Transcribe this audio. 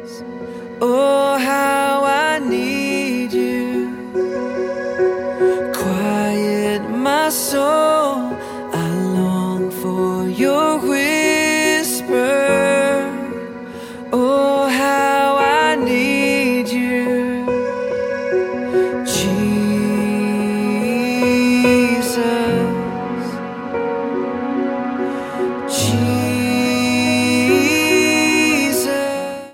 Oh, how I need you. Quiet my soul.